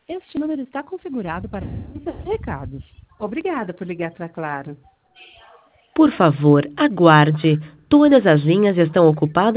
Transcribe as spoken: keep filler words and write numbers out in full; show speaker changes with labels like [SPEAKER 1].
[SPEAKER 1] Este número está configurado para recados. Obrigada por ligar para Claro.
[SPEAKER 2] Por favor, aguarde. Todas as linhas estão ocupadas.